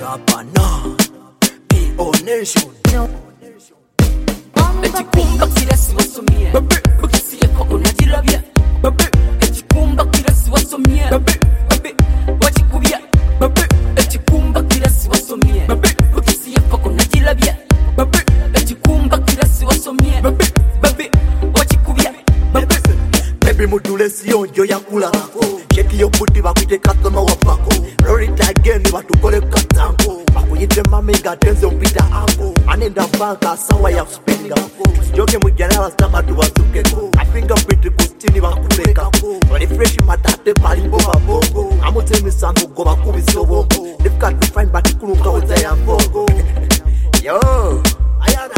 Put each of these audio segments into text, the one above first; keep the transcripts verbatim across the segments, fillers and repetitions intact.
rapper now. P O Nation. Echikumba kila si wasomie. Ukisiye koko najirabia. Echikumba kila si wasomie. Wachikubia. Echikumba kila si wasomie. Ukisiye koko najirabia. Echikumba kila si wasomie. Wachikubia. Baby mudule siyonjo ya kula kako. Sheki yo puti bakwite customer wapako. Rorita again batukole katango. Bakuyite mami gatenze umpita ango. Anenda banka sawa ya spinga. Joke mujana stama tuwazuke ko. Afinga print kustini bakuleka ko. Wali fresh matate pali boba bongo. Amote misango go bakubi sobo. Difficult to find but kulunga uzaya mbogo. Yo, ayana.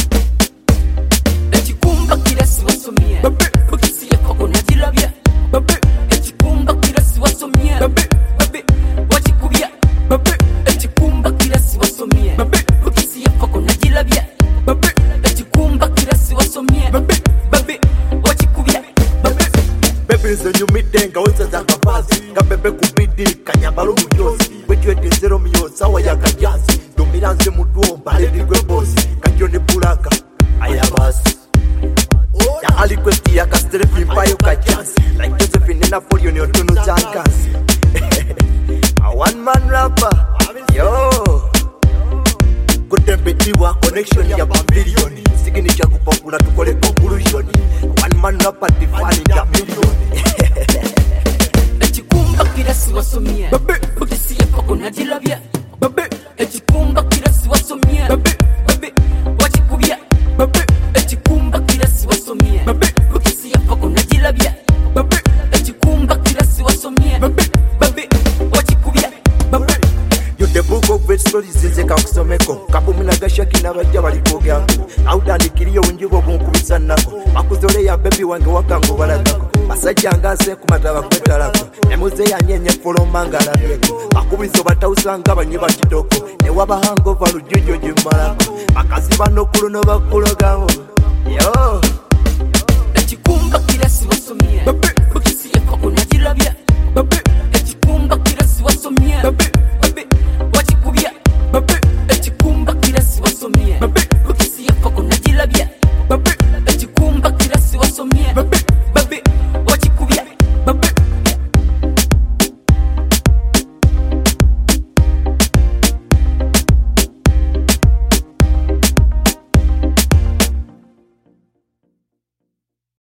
Echikumba kila si wasomie. Ukisiye koko najirabia. Echikumba kila si wasomie. Wachikubia. Echikumba kila si wasomie. Ukisiye koko najirabia. Echikumba kila si wasomie. Wachikubia. Baby nze nyumitenga wenza kapazi. Kabebe kubidi kanyabalo mujozi. Wechwete zero miyo sawa ya kajazi. Dumira nze muduomba ledigwe bosi. Kajoni pulaka ayabasi. Ya alikwesti ya kastere fimpayo kajazi. Like Josephine in Napoleon ni otono jankasi. A one man rapper. Yo kutembetiwa connection ya bambilioni. Sikini cha kupopula tukole conclusion. One man rapper defani ya milioni. Echikumba kila si wasomie. Ukisiye koko najirabia. Echikumba kila si wasomie. Wachikubia. Echikumba kila si wasomie. Ukisiye koko najirabia. Echikumba kila si wasomie. Wachikubia. You the book of great stories zinze kakusomeko. Kabumina gashaki n'abajja balikogyako. Awutandikiriyo wenjubo bunkubisa nako. Makuzole ya baby wange wakango balagako. Masajja ngase kumataba kwetalako. Nemuze yanyenye foloma ngalabyeko. Makubizo batawusanga banyiba kitoko. Ne waba hangover lujujo jimalako. Bakazi bano kulo no bakulogawo. Yo Echikumba kila si wasomie.